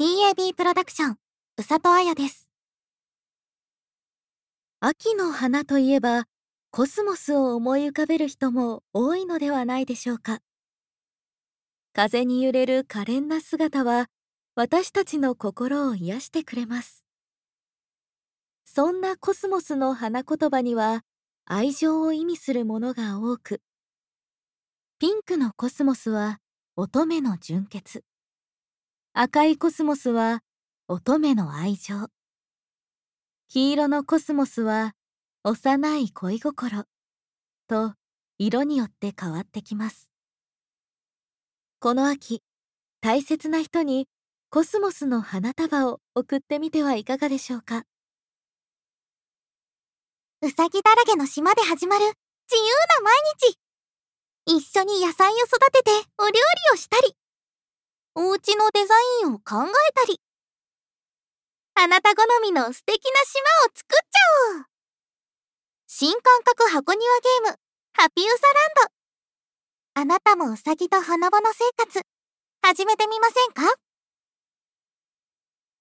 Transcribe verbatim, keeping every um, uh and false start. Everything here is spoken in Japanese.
ティーエービー プロダクション、うさとあやです。 秋の花といえば、コスモスを思い浮かべる人も多いのではないでしょうか。風に揺れる可憐な姿は、私たちの心を癒してくれます。そんなコスモスの花言葉には、愛情を意味するものが多く、ピンクのコスモスは乙女の純潔、赤いコスモスは乙女の愛情、黄色のコスモスは幼い恋心と、色によって変わってきます。この秋、大切な人にコスモスの花束を贈ってみてはいかがでしょうか。 うさぎだらけの島で始まる自由な毎日。一緒に野菜を育ててお料理をしたり、お家のデザインを考えたり、あなた好みの素敵な島を作っちゃおう。新感覚箱庭ゲーム、ハピウサランド。あなたもうさぎとほのぼの生活、始めてみませんか？